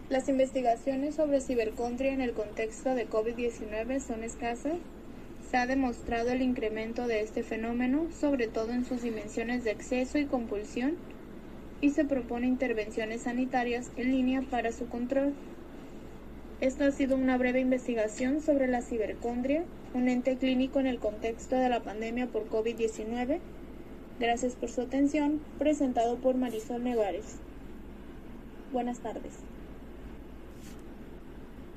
Las investigaciones sobre cibercontria en el contexto de COVID-19 son escasas. Se ha demostrado el incremento de este fenómeno, sobre todo en sus dimensiones de exceso y compulsión, y se propone intervenciones sanitarias en línea para su control. Esta ha sido una breve investigación sobre la cibercontria, un ente clínico en el contexto de la pandemia por COVID-19. Gracias por su atención, presentado por Marisol Nevares. Buenas tardes.